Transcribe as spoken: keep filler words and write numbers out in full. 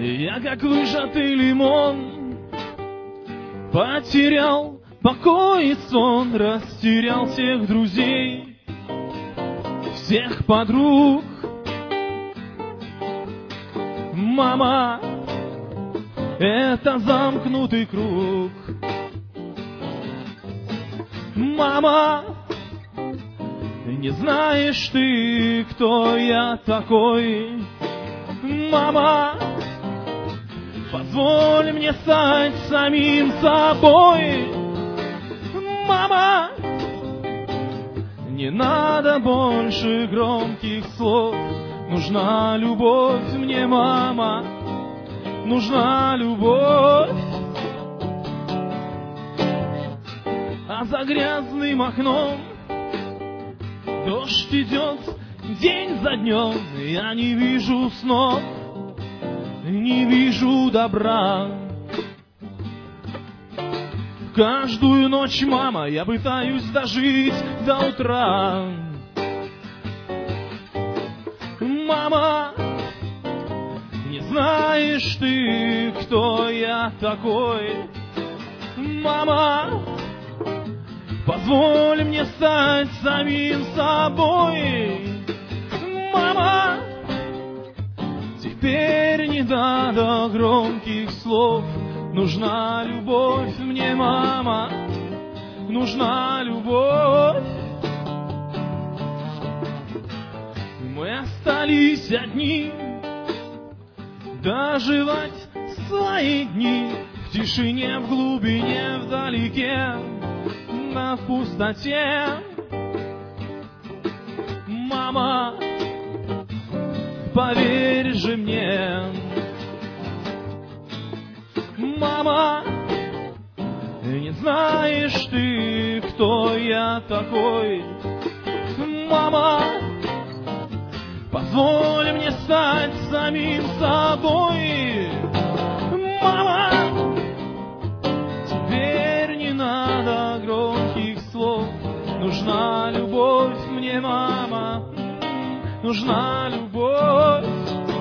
Я как выжатый лимон, потерял покой и сон, растерял всех друзей, всех подруг. Мама, это замкнутый круг. Мама, не знаешь ты, кто я такой. Мама, позволь мне стать самим собой. Мама, не надо больше громких слов. Нужна любовь мне, мама, нужна любовь. А за грязным окном дождь идет день за днем. Я не вижу снов, не вижу добра. Каждую ночь, мама, я пытаюсь дожить до утра. Мама, не знаешь ты, кто я такой. Мама, позволь мне стать самим собой. Мама, теперь не надо громких слов. Нужна любовь мне, мама, нужна любовь. Мы остались одни, доживать свои дни в тишине, в глубине, вдалеке, в пустоте. Мама, поверь же мне. Мама, не знаешь ты, кто я такой. Мама, позволь мне стать самим собой. Мама, теперь не надо громких слов. Нужна любовь мне, мама, нужна любовь.